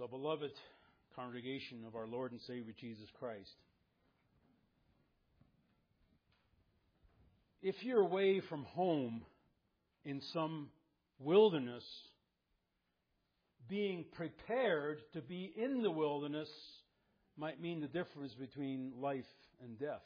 So, beloved congregation of our Lord and Savior Jesus Christ, if you're away from home in some wilderness, being prepared to be in the wilderness might mean the difference between life and death.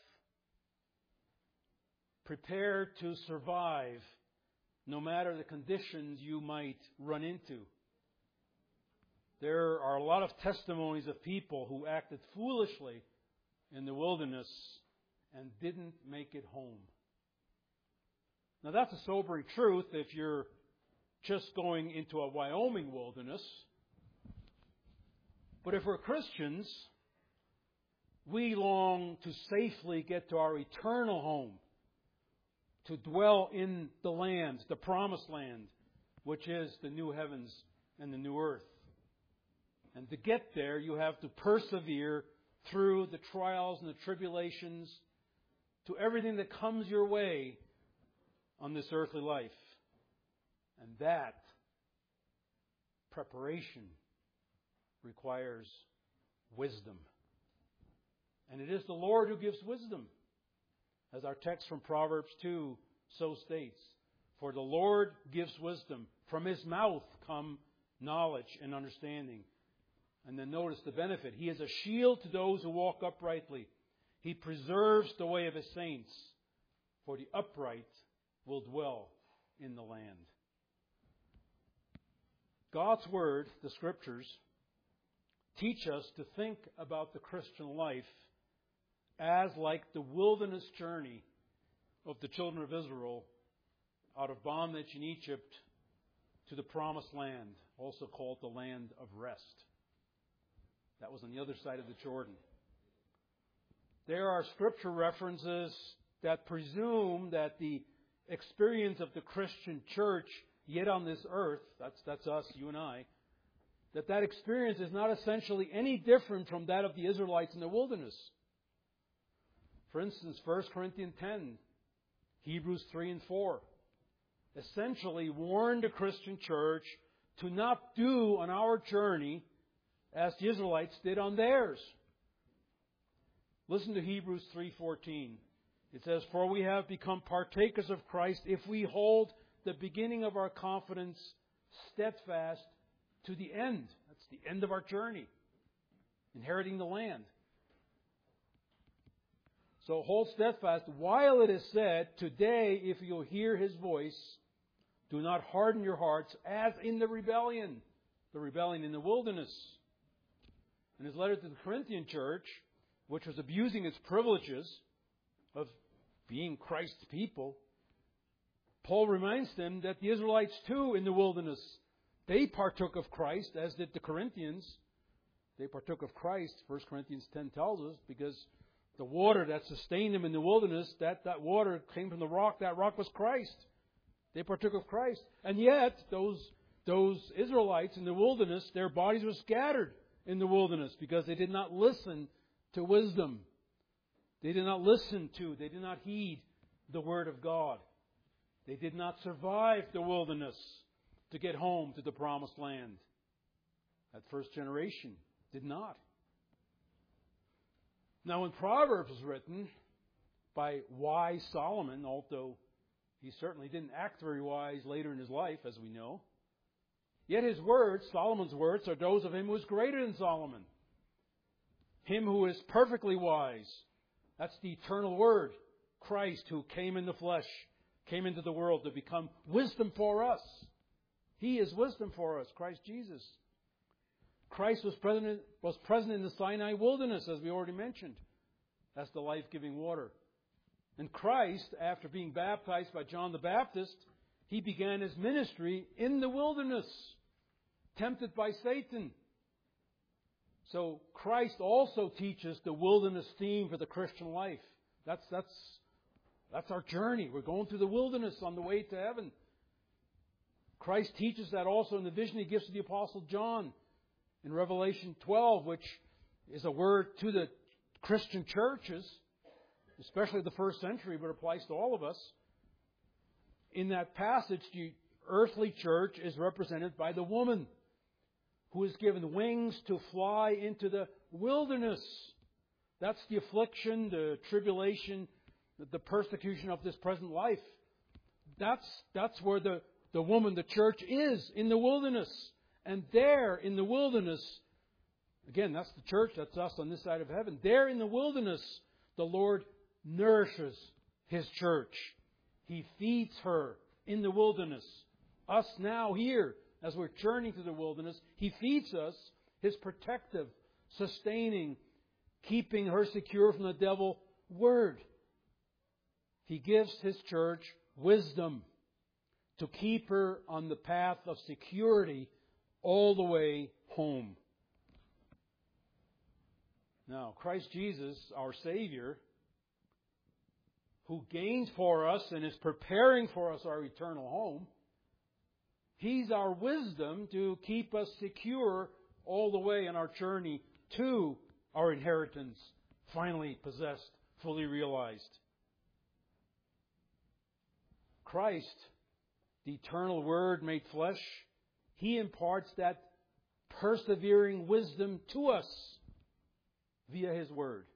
Prepared to survive no matter the conditions you might run into. There are a lot of testimonies of people who acted foolishly in the wilderness and didn't make it home. Now that's a sobering truth if you're just going into a Wyoming wilderness. But if we're Christians, we long to safely get to our eternal home, to dwell in the land, the promised land, which is the new heavens and the new earth. And to get there, you have to persevere through the trials and the tribulations, to everything that comes your way on this earthly life. And that preparation requires wisdom. And it is the Lord who gives wisdom, as our text from Proverbs 2 so states. For the Lord gives wisdom. From His mouth come knowledge and understanding. And then notice the benefit. He is a shield to those who walk uprightly. He preserves the way of His saints. For the upright will dwell in the land. God's Word, the Scriptures, teach us to think about the Christian life as like the wilderness journey of the children of Israel out of bondage in Egypt to the promised land, also called the land of rest. That was on the other side of the Jordan. There are scripture references that presume that the experience of the Christian church yet on this earth, that's us, you and I, that experience is not essentially any different from that of the Israelites in the wilderness. For instance, 1 Corinthians 10, Hebrews 3 and 4, essentially warn the Christian church to not do on our journey as the Israelites did on theirs. Listen to Hebrews 3:14. It says, For we have become partakers of Christ if we hold the beginning of our confidence steadfast to the end. That's the end of our journey, inheriting the land. So hold steadfast while it is said, Today, if you'll hear His voice, do not harden your hearts as in the rebellion in the wilderness. In his letter to the Corinthian church, which was abusing its privileges of being Christ's people, Paul reminds them that the Israelites too in the wilderness, they partook of Christ, as did the Corinthians. They partook of Christ, 1 Corinthians 10 tells us, because the water that sustained them in the wilderness, that water came from the rock. That rock was Christ. They partook of Christ. And yet, those Israelites in the wilderness, their bodies were scattered in the wilderness because they did not listen to wisdom. They did not heed the Word of God. They did not survive the wilderness to get home to the promised land. That first generation did not. Now, when Proverbs was written by wise Solomon, although he certainly didn't act very wise later in his life, as we know, yet his words, Solomon's words, are those of him who is greater than Solomon. Him who is perfectly wise. That's the eternal Word, Christ, who came in the flesh, came into the world to become wisdom for us. He is wisdom for us, Christ Jesus. Christ was present in the Sinai wilderness, as we already mentioned. That's the life-giving water. And Christ, after being baptized by John the Baptist, He began His ministry in the wilderness, tempted by Satan. So Christ also teaches the wilderness theme for the Christian life. That's our journey. We're going through the wilderness on the way to heaven. Christ teaches that also in the vision He gives to the Apostle John in Revelation 12, which is a word to the Christian churches, especially the first century, but applies to all of us. In that passage, the earthly church is represented by the woman who is given wings to fly into the wilderness. That's the affliction, the tribulation, the persecution of this present life. That's where the woman, the church, is, in the wilderness. And there in the wilderness, again, that's the church, that's us on this side of heaven. There in the wilderness, the Lord nourishes His church. He feeds her in the wilderness. Us now here, as we're journeying through the wilderness, He feeds us His protective, sustaining, keeping her secure from the devil Word. He gives His church wisdom to keep her on the path of security all the way home. Now, Christ Jesus, our Savior, who gained for us and is preparing for us our eternal home, He's our wisdom to keep us secure all the way on our journey to our inheritance, finally possessed, fully realized. Christ, the eternal Word made flesh, He imparts that persevering wisdom to us via His Word.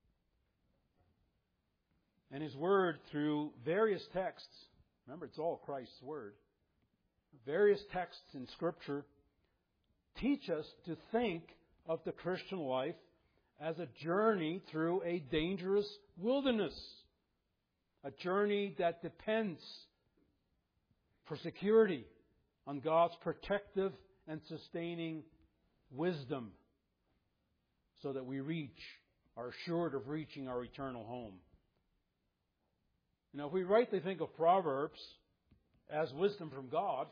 And His Word, through various texts, remember it's all Christ's Word, various texts in Scripture teach us to think of the Christian life as a journey through a dangerous wilderness. A journey that depends for security on God's protective and sustaining wisdom, so that we are assured of reaching our eternal home. Now, if we rightly think of Proverbs as wisdom from God,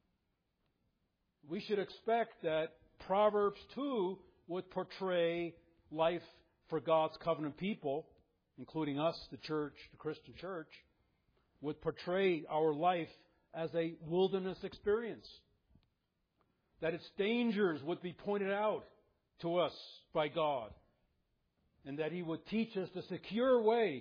we should expect that Proverbs 2 would portray life for God's covenant people, including us, the church, the Christian church, would portray our life as a wilderness experience. That its dangers would be pointed out to us by God, and that He would teach us the secure way,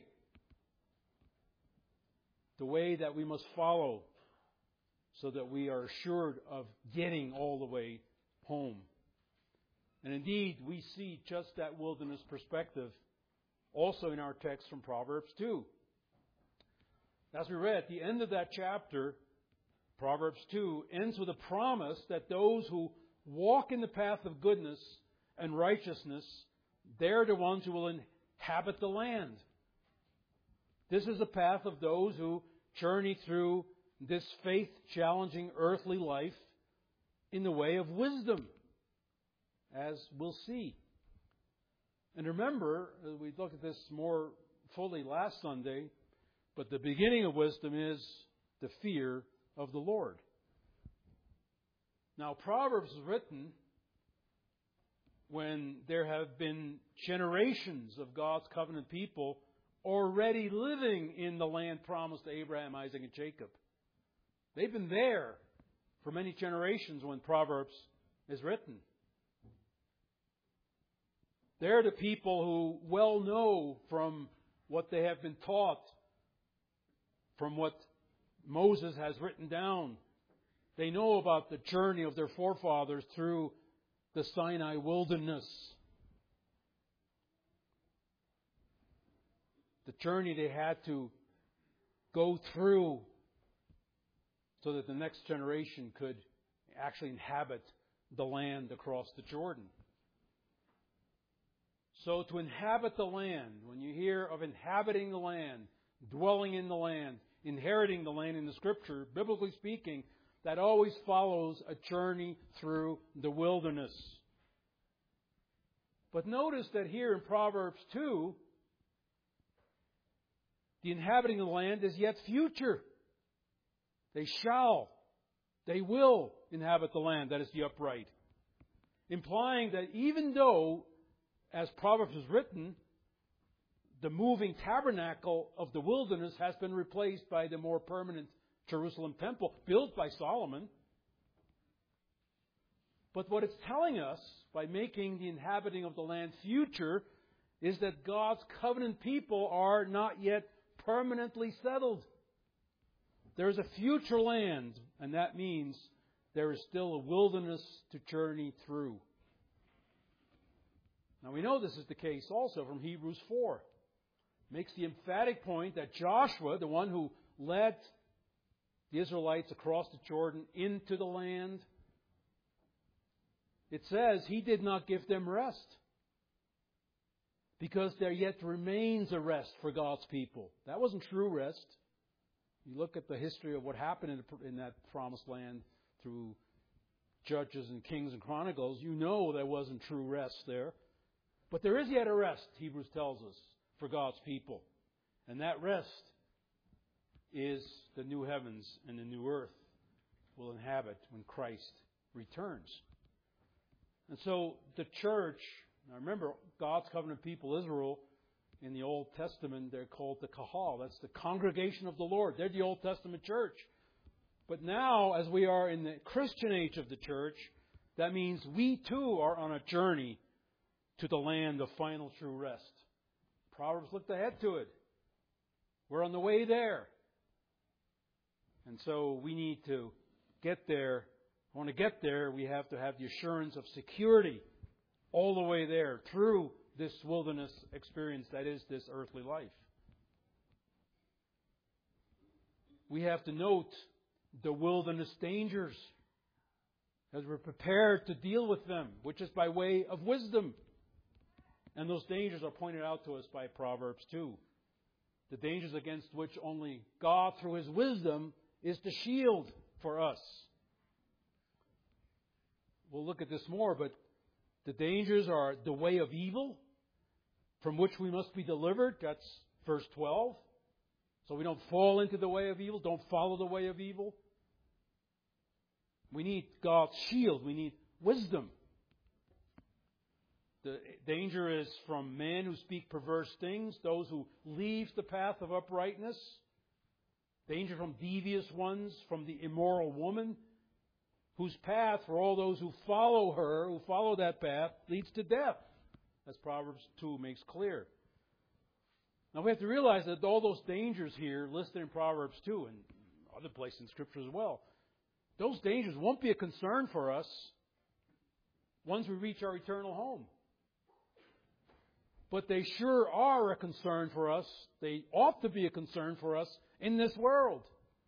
the way that we must follow, so that we are assured of getting all the way home. And indeed, we see just that wilderness perspective also in our text from Proverbs 2. As we read, at the end of that chapter, Proverbs 2 ends with a promise that those who walk in the path of goodness and righteousness, they're the ones who will inhabit the land. This is the path of those who journey through this faith-challenging earthly life in the way of wisdom, as we'll see. And remember, we looked at this more fully last Sunday, but the beginning of wisdom is the fear of the Lord. Now, Proverbs was written when there have been generations of God's covenant people already living in the land promised to Abraham, Isaac, and Jacob. They've been there for many generations when Proverbs is written. They're the people who well know from what they have been taught, from what Moses has written down. They know about the journey of their forefathers through the Sinai wilderness. The journey they had to go through so that the next generation could actually inhabit the land across the Jordan. So to inhabit the land, when you hear of inhabiting the land, dwelling in the land, inheriting the land in the Scripture, biblically speaking, that always follows a journey through the wilderness. But notice that here in Proverbs 2, the inhabiting of the land is yet future. They will inhabit the land, that is the upright. Implying that even though, as Proverbs is written, the moving tabernacle of the wilderness has been replaced by the more permanent Jerusalem temple built by Solomon. But what it's telling us by making the inhabiting of the land future is that God's covenant people are not yet permanently settled. There is a future land, and that means there is still a wilderness to journey through. Now we know this is the case also from Hebrews 4. It makes the emphatic point that Joshua, the one who led the Israelites across the Jordan into the land, it says he did not give them rest. Because there yet remains a rest for God's people. That wasn't true rest. You look at the history of what happened in that promised land through Judges and Kings and Chronicles, you know there wasn't true rest there. But there is yet a rest, Hebrews tells us, for God's people. And that rest is the new heavens and the new earth we'll inhabit when Christ returns. And so the church, now remember, God's covenant people, Israel, in the Old Testament, they're called the Kahal. That's the congregation of the Lord. They're the Old Testament church. But now, as we are in the Christian age of the church, that means we too are on a journey to the land of final true rest. Proverbs looked ahead to it. We're on the way there. And so we need to get there. I want to get there, we have to have the assurance of security all the way there through this wilderness experience that is this earthly life. We have to note the wilderness dangers as we're prepared to deal with them, which is by way of wisdom. And those dangers are pointed out to us by Proverbs 2. The dangers against which only God, through His wisdom, is the shield for us. We'll look at this more, but the dangers are the way of evil, from which we must be delivered. That's verse 12. So we don't fall into the way of evil, don't follow the way of evil. We need God's shield. We need wisdom. The danger is from men who speak perverse things, those who leave the path of uprightness. Danger from devious ones, from the immoral woman, whose path, for all those who follow her, who follow that path, leads to death, as Proverbs 2 makes clear. Now we have to realize that all those dangers here listed in Proverbs 2 and other places in Scripture as well, those dangers won't be a concern for us once we reach our eternal home. But they sure are a concern for us. They ought to be a concern for us in this world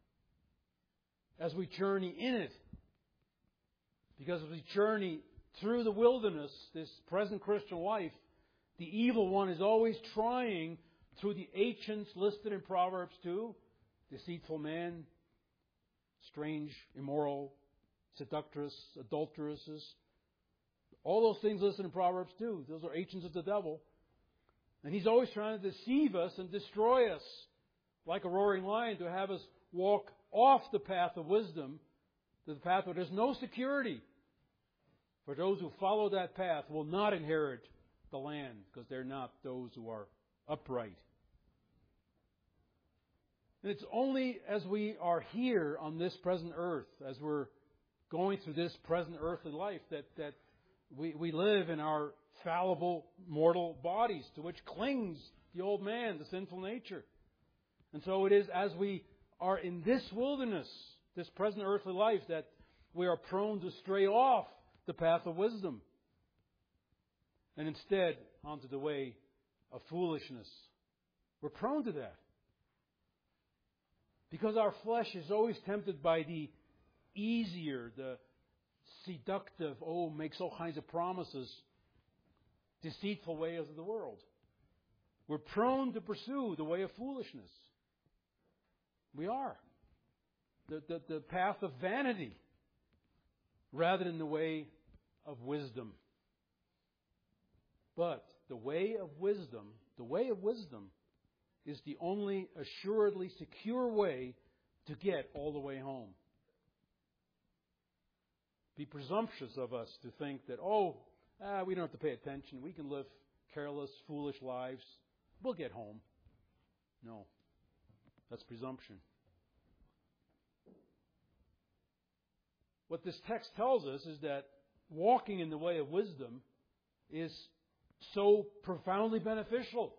as we journey in it. Because as we journey through the wilderness, this present Christian life, the evil one is always trying, through the agents listed in Proverbs 2, deceitful man, strange, immoral, seductress, adulteresses, all those things listed in Proverbs 2, those are agents of the devil. And he's always trying to deceive us and destroy us like a roaring lion, to have us walk off the path of wisdom, to the path where there's no security. For those who follow that path will not inherit the land, because they're not those who are upright. And it's only as we are here on this present earth, as we're going through this present earthly life, that we live in our fallible mortal bodies, to which clings the old man, the sinful nature. And so it is as we are in this wilderness, this present earthly life, that we are prone to stray off the path of wisdom and instead onto the way of foolishness. We're prone to that because our flesh is always tempted by the easier, the seductive, makes all kinds of promises, deceitful ways of the world. We're prone to pursue the way of foolishness. We are. The path of vanity rather than the way of wisdom. But the way of wisdom is the only assuredly secure way to get all the way home. Be presumptuous of us to think that, we don't have to pay attention. We can live careless, foolish lives. We'll get home. No. That's presumption. What this text tells us is that walking in the way of wisdom is so profoundly beneficial,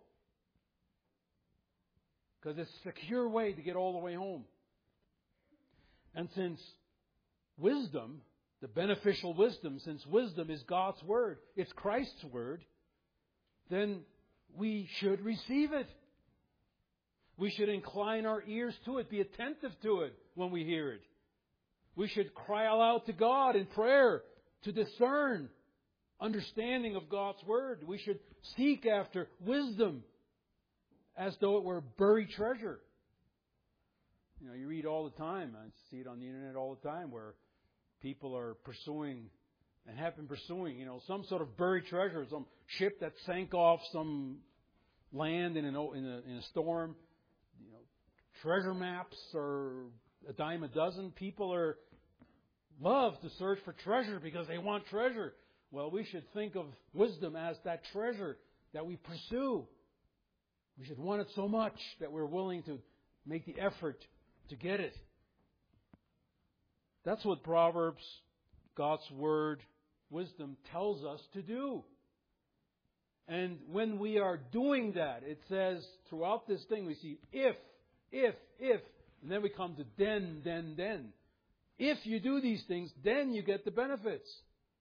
because it's a secure way to get all the way home. And since wisdom, the beneficial wisdom, since wisdom is God's Word, it's Christ's Word, then we should receive it. We should incline our ears to it, be attentive to it when we hear it. We should cry aloud to God in prayer to discern understanding of God's Word. We should seek after wisdom as though it were buried treasure. You know, you read all the time, I see it on the internet all the time, where people are pursuing and have been pursuing, some sort of buried treasure, some ship that sank off some land in a storm. Treasure maps are a dime a dozen. People love to search for treasure because they want treasure. Well, we should think of wisdom as that treasure that we pursue. We should want it so much that we're willing to make the effort to get it. That's what Proverbs, God's Word, wisdom tells us to do. And when we are doing that, it says throughout this thing, we see if, and then we come to then. If you do these things, then you get the benefits.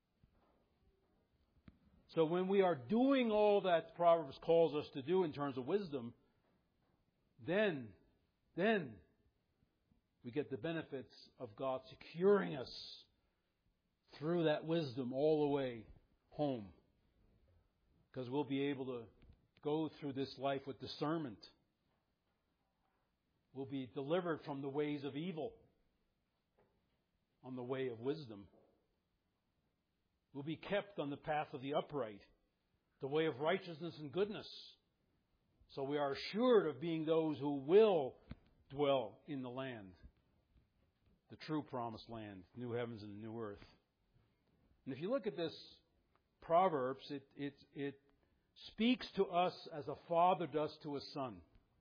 So when we are doing all that Proverbs calls us to do in terms of wisdom, then we get the benefits of God securing us through that wisdom all the way home. Because we'll be able to go through this life with discernment. We'll be delivered from the ways of evil on the way of wisdom. We'll be kept on the path of the upright, the way of righteousness and goodness. So we are assured of being those who will dwell in the land, the true promised land, new heavens and new earth. And if you look at this Proverbs, it speaks to us as a father does to a son.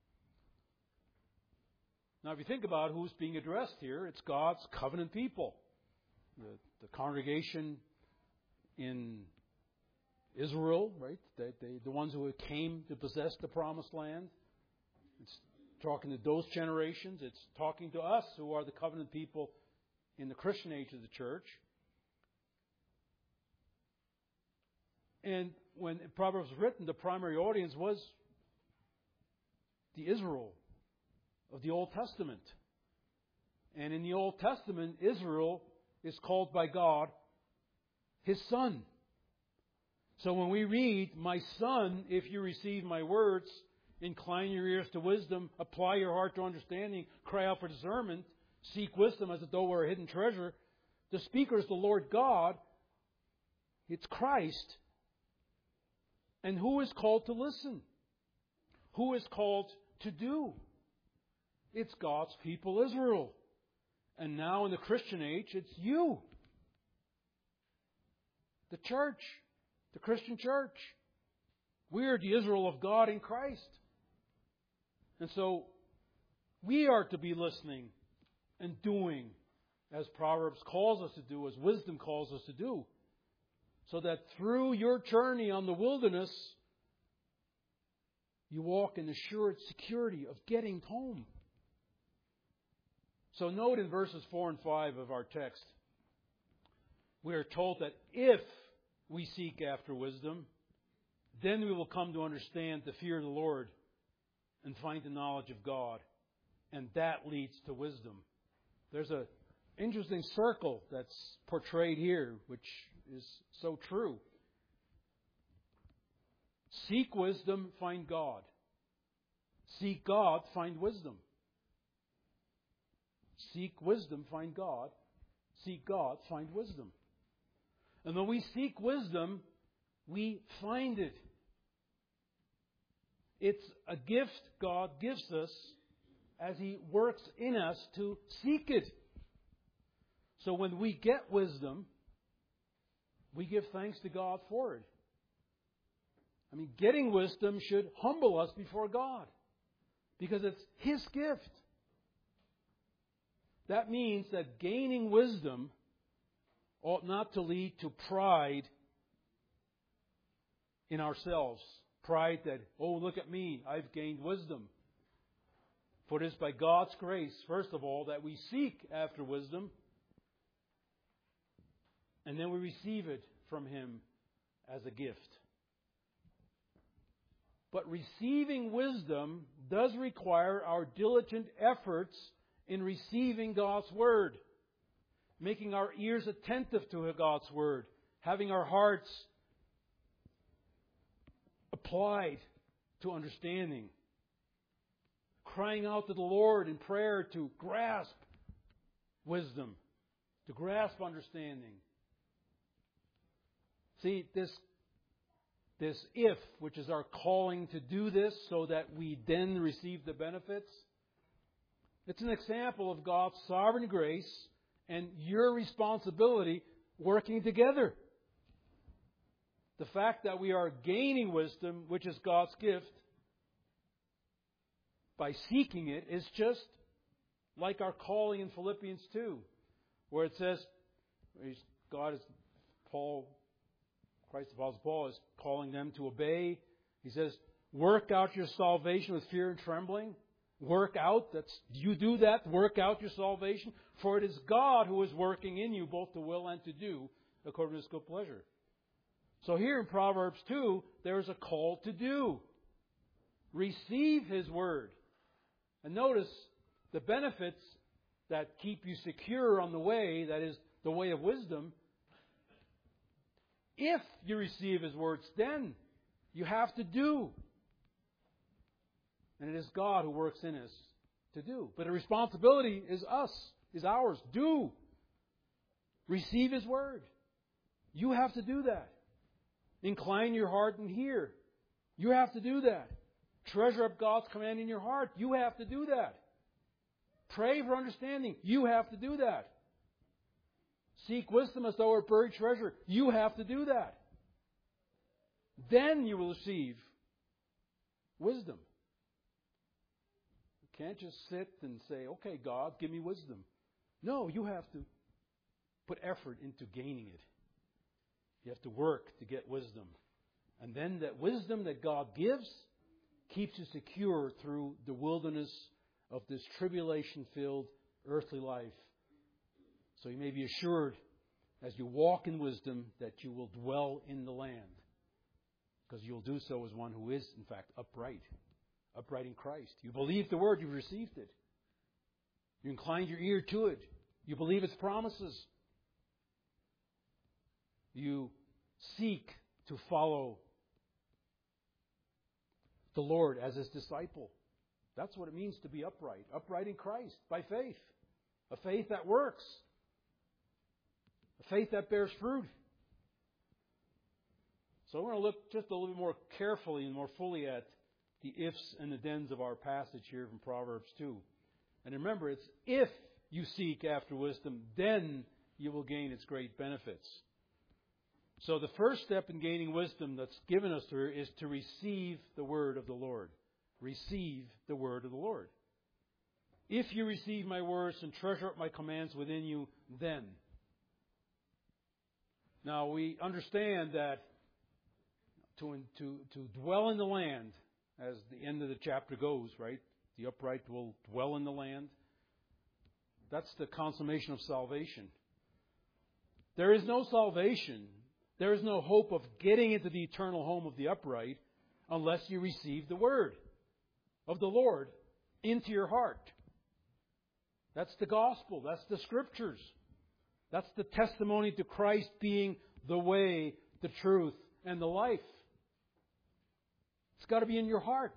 Now, if you think about who's being addressed here, it's God's covenant people. The congregation in Israel, right? The ones who came to possess the promised land. It's talking to those generations. It's talking to us who are the covenant people in the Christian age of the church. And when Proverbs was written, the primary audience was the Israel of the Old Testament. And in the Old Testament, Israel is called by God His son. So when we read, "My son, if you receive my words, incline your ears to wisdom, apply your heart to understanding, cry out for discernment, seek wisdom as though it were a hidden treasure," the speaker is the Lord God. It's Christ. And who is called to listen? Who is called to do? It's God's people, Israel. And now in the Christian age, it's you. The church. The Christian church. We are the Israel of God in Christ. And so, we are to be listening and doing as Proverbs calls us to do, as wisdom calls us to do. So that through your journey on the wilderness, you walk in assured security of getting home. So note in verses 4 and 5 of our text, we are told that if we seek after wisdom, then we will come to understand the fear of the Lord and find the knowledge of God. And that leads to wisdom. There's an interesting circle that's portrayed here, which is so true. Seek wisdom, find God. Seek God, find wisdom. Seek wisdom, find God. Seek God, find wisdom. And when we seek wisdom, we find it. It's a gift God gives us as He works in us to seek it. So when we get wisdom, we give thanks to God for it. I mean, getting wisdom should humble us before God because it's His gift. That means that gaining wisdom ought not to lead to pride in ourselves. Pride that, oh, look at me, I've gained wisdom. For it is by God's grace, first of all, that we seek after wisdom. And then we receive it from Him as a gift. But receiving wisdom does require our diligent efforts in receiving God's Word, making our ears attentive to God's Word, having our hearts applied to understanding, crying out to the Lord in prayer to grasp wisdom, to grasp understanding. See, this if, which is our calling to do this so that we then receive the benefits, it's an example of God's sovereign grace and your responsibility working together. The fact that we are gaining wisdom, which is God's gift, by seeking it, is just like our calling in Philippians 2, where it says, Christ the Apostle Paul is calling them to obey. He says, work out your salvation with fear and trembling. Work out, you do that, work out your salvation, for it is God who is working in you both to will and to do according to His good pleasure. So here in Proverbs 2, there's a call to do. Receive His Word. And notice the benefits that keep you secure on the way, that is the way of wisdom. If you receive His words, then you have to do. And it is God who works in us to do. But the responsibility is ours. Do. Receive His Word. You have to do that. Incline your heart and hear. You have to do that. Treasure up God's command in your heart. You have to do that. Pray for understanding. You have to do that. Seek wisdom as though it buried treasure. You have to do that. Then you will receive wisdom. You can't just sit and say, okay, God, give me wisdom. No, you have to put effort into gaining it. You have to work to get wisdom. And then that wisdom that God gives keeps you secure through the wilderness of this tribulation-filled earthly life. So you may be assured, as you walk in wisdom, that you will dwell in the land. Because you'll do so as one who is, in fact, upright. Upright in Christ. You believe the Word, you've received it. You inclined your ear to it. You believe its promises. You seek to follow the Lord as His disciple. That's what it means to be upright. Upright in Christ, by faith. A faith that works. A faith that bears fruit. So we're going to look just a little bit more carefully and more fully at the ifs and the thens of our passage here from Proverbs 2. And remember, it's if you seek after wisdom, then you will gain its great benefits. So the first step in gaining wisdom that's given us here is to receive the word of the Lord. Receive the word of the Lord. If you receive my words and treasure up my commands within you, then. Now we understand that to dwell in the land, as the end of the chapter goes, right? The upright will dwell in the land. That's the consummation of salvation. There is no salvation. There is no hope of getting into the eternal home of the upright unless you receive the word of the Lord into your heart. That's the gospel. That's the scriptures. That's the testimony to Christ being the way, the truth, and the life. It's got to be in your heart.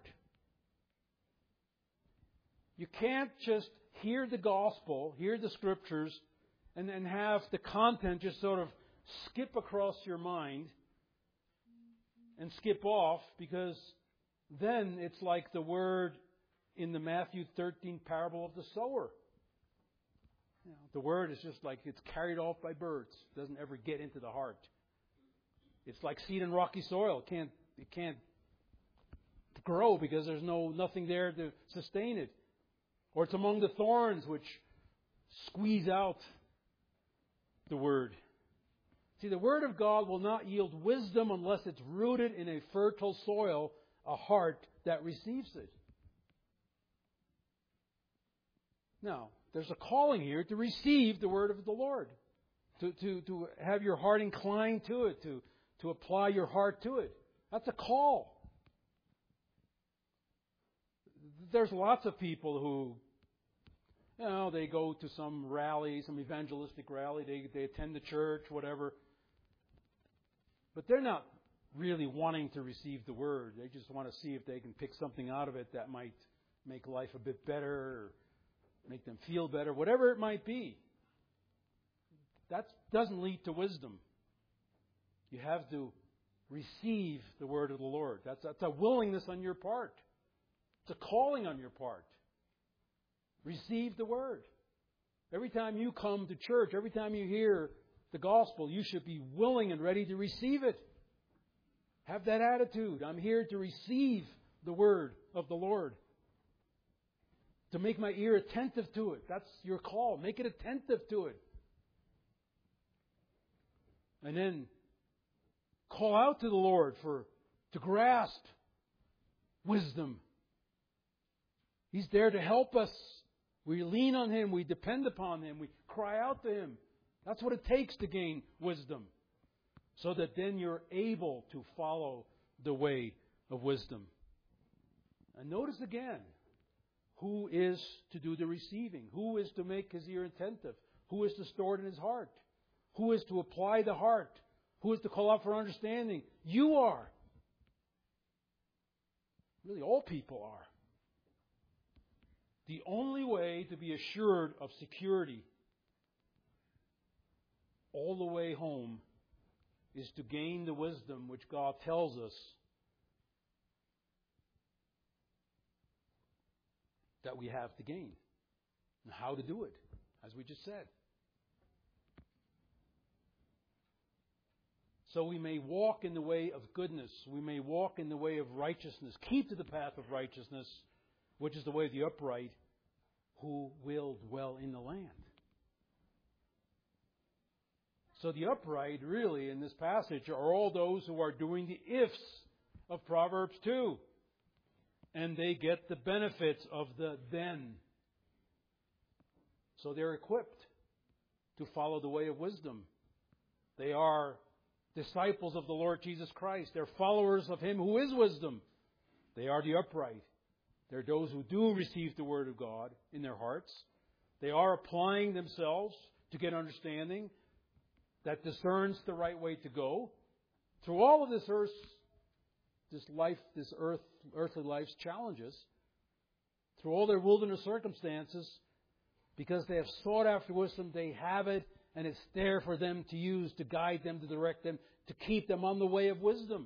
You can't just hear the gospel, hear the scriptures, and then have the content just sort of skip across your mind and skip off, because then it's like the word in the Matthew 13 parable of the sower. You know, the word is just like it's carried off by birds. It doesn't ever get into the heart. It's like seed in rocky soil. It can't grow because there's nothing there to sustain it. Or it's among the thorns which squeeze out the word. See, the word of God will not yield wisdom unless it's rooted in a fertile soil, a heart that receives it. Now, there's a calling here to receive the word of the Lord. to have your heart inclined to it, to apply your heart to it. That's a call. There's lots of people who, they go to some rally, some evangelistic rally, they attend the church, whatever. But they're not really wanting to receive the Word. They just want to see if they can pick something out of it that might make life a bit better or make them feel better, whatever it might be. That doesn't lead to wisdom. You have to receive the Word of the Lord. That's a willingness on your part. It's a calling on your part. Receive the Word. Every time you come to church, every time you hear the gospel, you should be willing and ready to receive it. Have that attitude. I'm here to receive the Word of the Lord. To make my ear attentive to it. That's your call. Make it attentive to it. And then call out to the Lord to grasp wisdom. He's there to help us. We lean on Him. We depend upon Him. We cry out to Him. That's what it takes to gain wisdom. So that then you're able to follow the way of wisdom. And notice again, who is to do the receiving? Who is to make his ear attentive? Who is to store it in his heart? Who is to apply the heart? Who is to call out for understanding? You are. Really, all people are. The only way to be assured of security all the way home is to gain the wisdom which God tells us that we have to gain. And how to do it, as we just said. So we may walk in the way of goodness. We may walk in the way of righteousness. Keep to the path of righteousness, which is the way of the upright, who will dwell in the land. So the upright, really, in this passage, are all those who are doing the ifs of Proverbs 2. And they get the benefits of the then. So they're equipped to follow the way of wisdom. They are disciples of the Lord Jesus Christ. They're followers of Him who is wisdom. They are the upright. They're those who do receive the Word of God in their hearts. They are applying themselves to get understanding that discerns the right way to go. Through all of this earthly life's challenges, through all their wilderness circumstances, because they have sought after wisdom, they have it, and it's there for them to use, to guide them, to direct them, to keep them on the way of wisdom.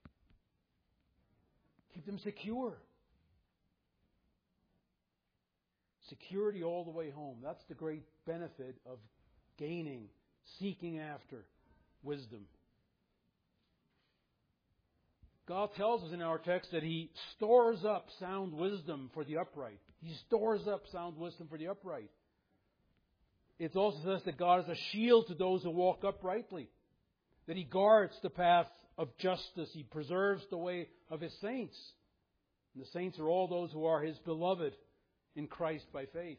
Keep them secure. Security all the way home. That's the great benefit of gaining, seeking after wisdom. God tells us in our text that He stores up sound wisdom for the upright. He stores up sound wisdom for the upright. It also says that God is a shield to those who walk uprightly. That He guards the path of justice. He preserves the way of His saints. And the saints are all those who are His beloved in Christ by faith.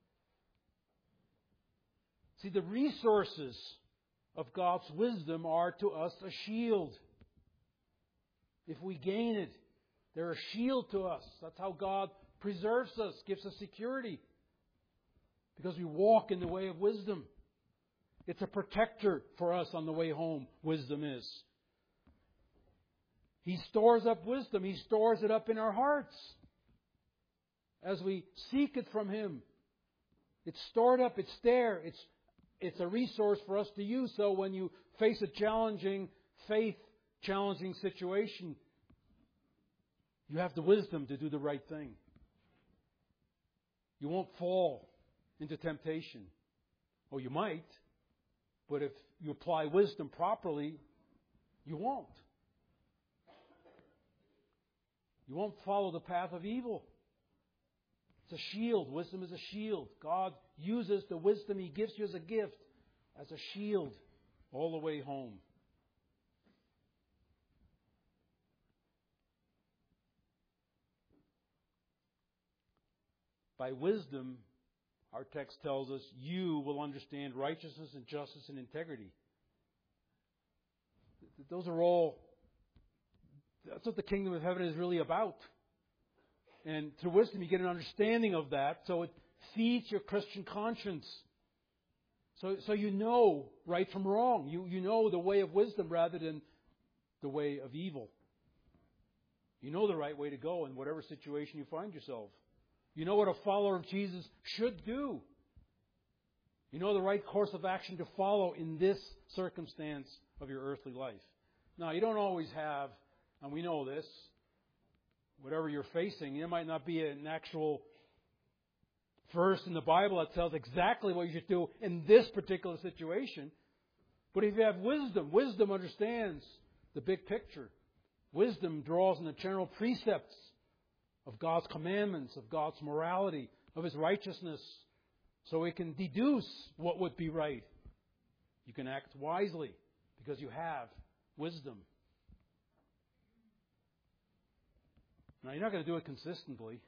See, the resources of God's wisdom are to us a shield. If we gain it, they're a shield to us. That's how God preserves us, gives us security. Because we walk in the way of wisdom. It's a protector for us on the way home, wisdom is. He stores up wisdom. He stores it up in our hearts. As we seek it from Him. It's stored up, it's there. It's a resource for us to use. So when you face a challenging situation, you have the wisdom to do the right thing. You won't fall into temptation. Or you might, but if you apply wisdom properly, you won't. You won't follow the path of evil. It's a shield. Wisdom is a shield. God uses the wisdom He gives you as a gift, as a shield all the way home. By wisdom, our text tells us, you will understand righteousness and justice and integrity. Those are all, that's what the kingdom of heaven is really about. And through wisdom you get an understanding of that, so it feeds your Christian conscience. So you know right from wrong. You know the way of wisdom rather than the way of evil. You know the right way to go in whatever situation you find yourself. You know what a follower of Jesus should do. You know the right course of action to follow in this circumstance of your earthly life. Now, you don't always have, and we know this, whatever you're facing, there might not be an actual verse in the Bible that tells exactly what you should do in this particular situation. But if you have wisdom, wisdom understands the big picture. Wisdom draws on the general precepts of God's commandments, of God's morality, of His righteousness, so it can deduce what would be right. You can act wisely because you have wisdom. Now, you're not going to do it consistently,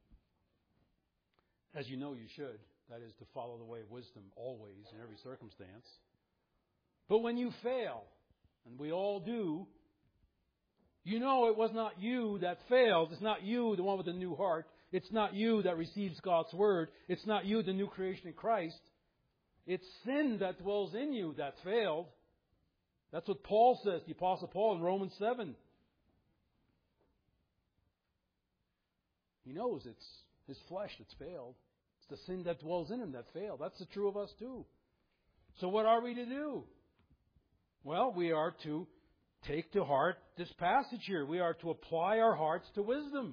as you know you should. That is, to follow the way of wisdom always, in every circumstance. But when you fail, and we all do, you know it was not you that failed. It's not you, the one with the new heart. It's not you that receives God's Word. It's not you, the new creation in Christ. It's sin that dwells in you that failed. That's what Paul says, the Apostle Paul in Romans 7. He knows it's his flesh that's failed. It's the sin that dwells in him that failed. That's true of us too. So what are we to do? Well, we are to take to heart this passage here. We are to apply our hearts to wisdom.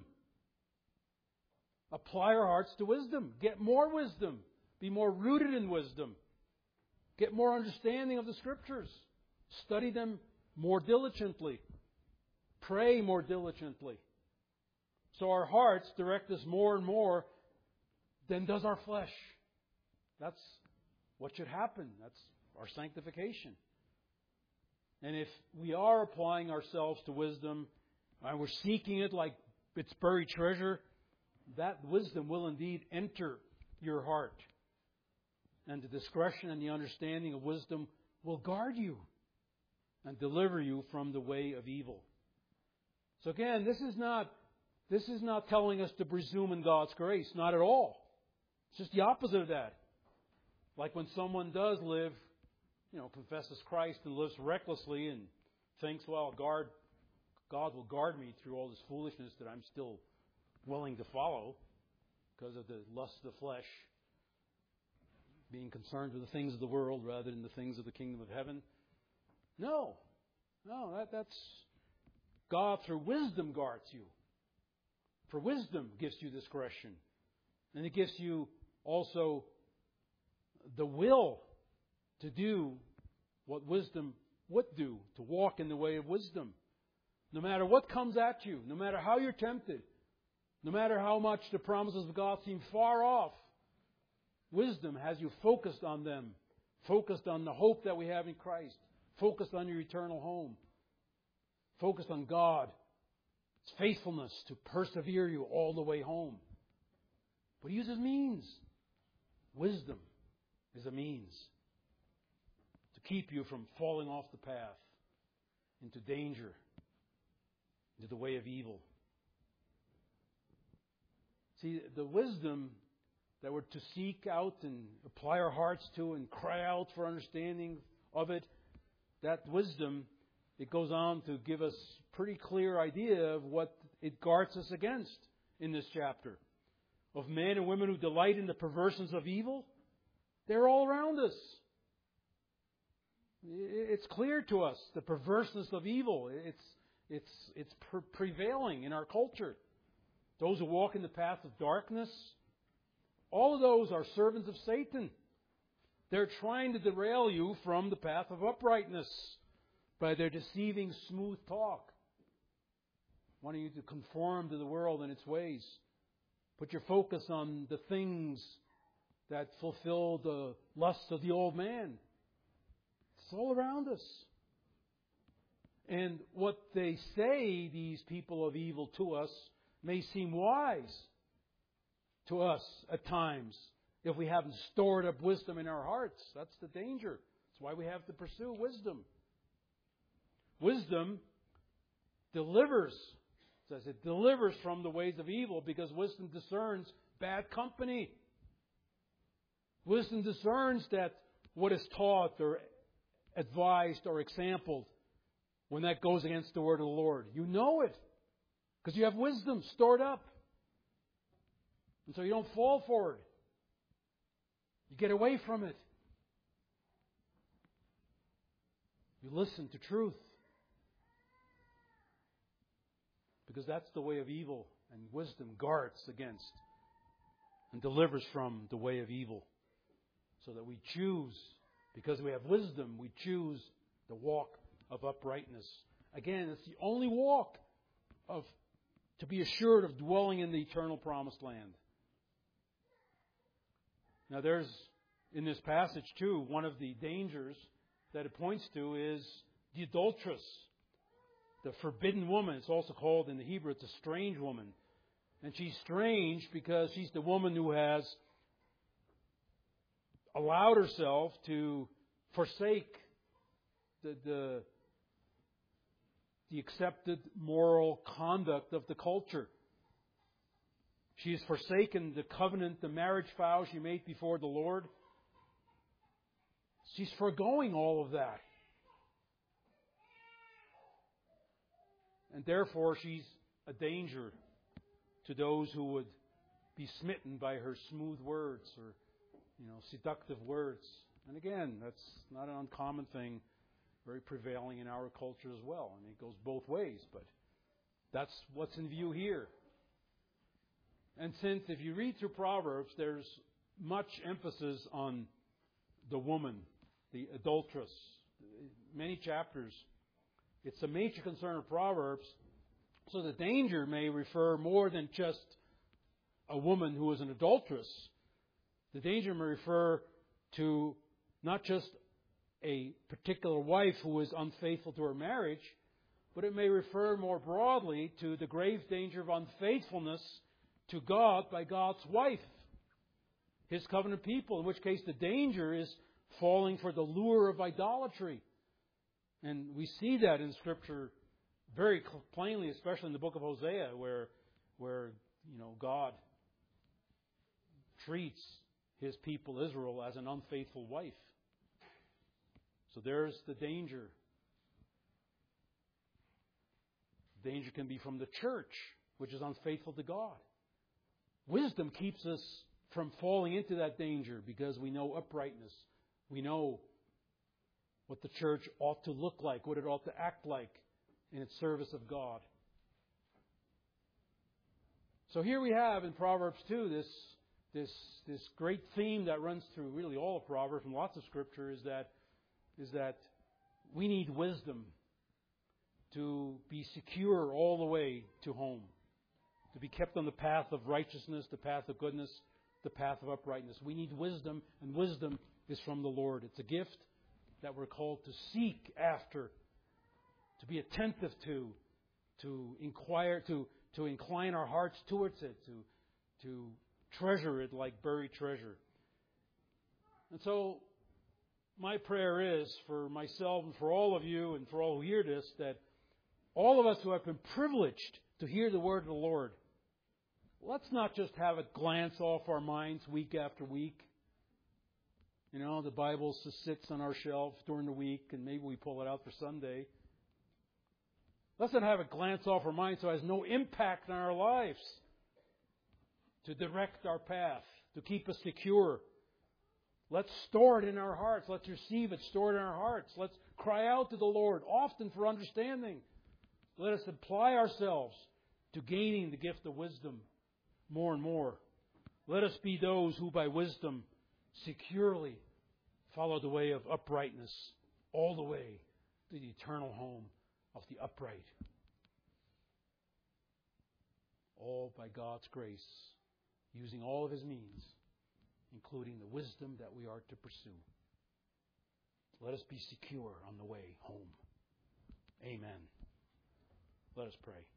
Apply our hearts to wisdom. Get more wisdom. Be more rooted in wisdom. Get more understanding of the Scriptures. Study them more diligently. Pray more diligently. So our hearts direct us more and more than does our flesh. That's what should happen. That's our sanctification. And if we are applying ourselves to wisdom, and we're seeking it like it's buried treasure, that wisdom will indeed enter your heart. And the discretion and the understanding of wisdom will guard you and deliver you from the way of evil. So again, this is not telling us to presume in God's grace. Not at all. It's just the opposite of that. Like when someone does live, confesses Christ and lives recklessly and thinks, well, God will guard me through all this foolishness that I'm still willing to follow because of the lust of the flesh, being concerned with the things of the world rather than the things of the kingdom of heaven. No, that's God through wisdom guards you. For wisdom gives you discretion. And it gives you also the will to do what wisdom would do, to walk in the way of wisdom. No matter what comes at you, no matter how you're tempted, no matter how much the promises of God seem far off, wisdom has you focused on them, focused on the hope that we have in Christ, focused on your eternal home, focused on God, His faithfulness to persevere you all the way home. But He uses means. Wisdom is a means to keep you from falling off the path into danger, into the way of evil. See, the wisdom that we're to seek out and apply our hearts to and cry out for understanding of it, that wisdom, it goes on to give us a pretty clear idea of what it guards us against in this chapter. Of men and women who delight in the perversions of evil, they're all around us. It's clear to us, the perverseness of evil. It's prevailing in our culture. Those who walk in the path of darkness, all of those are servants of Satan. They're trying to derail you from the path of uprightness by their deceiving, smooth talk, wanting you to conform to the world and its ways. Put your focus on the things that fulfill the lusts of the old man. It's all around us. And what they say, these people of evil, to us may seem wise to us at times. if we haven't stored up wisdom in our hearts. That's the danger. That's why we have to pursue wisdom. Wisdom delivers, it says it delivers from the ways of evil, because wisdom discerns bad company. Wisdom discerns that what is taught or advised or exampled, when that goes against the word of the Lord. You know it, because you have wisdom stored up. And so you don't fall for it. You get away from it. You listen to truth. Because that's the way of evil, and wisdom guards against and delivers from the way of evil. So that we choose, because we have wisdom, we choose the walk of uprightness. Again, it's the only walk to be assured of dwelling in the eternal promised land. Now there's, in this passage too, one of the dangers that it points to is the adulteress, the forbidden woman. It's also called in the Hebrew, it's a strange woman. And she's strange because she's the woman who has allowed herself to forsake the accepted moral conduct of the culture. She has forsaken the covenant, the marriage vow she made before the Lord. She's foregoing all of that. And therefore she's a danger to those who would be smitten by her smooth words or, seductive words. And again, that's not an uncommon thing, very prevailing in our culture as well. I mean, it goes both ways, but that's what's in view here. And since if you read through Proverbs, there's much emphasis on the woman, the adulteress. Many chapters. It's a major concern of Proverbs. So the danger may refer more than just a woman who is an adulteress. The danger may refer to not just a particular wife who is unfaithful to her marriage, but it may refer more broadly to the grave danger of unfaithfulness to God by God's wife, His covenant people, in which case the danger is falling for the lure of idolatry. And we see that in Scripture very plainly, especially in the book of Hosea, where God treats His people Israel as an unfaithful wife. So there's the danger. The danger can be from the church, which is unfaithful to God. Wisdom keeps us from falling into that danger because we know uprightness. We know what the church ought to look like, what it ought to act like in its service of God. So here we have in Proverbs 2 this great theme that runs through really all of Proverbs and lots of Scripture is that we need wisdom to be secure all the way to home, to be kept on the path of righteousness, the path of goodness, the path of uprightness. We need wisdom, and wisdom is from the Lord. It's a gift that we're called to seek after, to be attentive to inquire, to incline our hearts towards it, to treasure it like buried treasure. And so, my prayer is for myself and for all of you and for all who hear this, that all of us who have been privileged to hear the word of the Lord, let's not just have it glance off our minds week after week. The Bible just sits on our shelf during the week and maybe we pull it out for Sunday. Let's not have it glance off our minds so it has no impact on our lives, to direct our path, to keep us secure. Let's store it in our hearts. Let's receive it, store it in our hearts. Let's cry out to the Lord often for understanding. Let us apply ourselves to gaining the gift of wisdom more and more. Let us be those who by wisdom securely follow the way of uprightness all the way to the eternal home of the upright. All by God's grace, using all of His means, including the wisdom that we are to pursue. Let us be secure on the way home. Amen. Let us pray.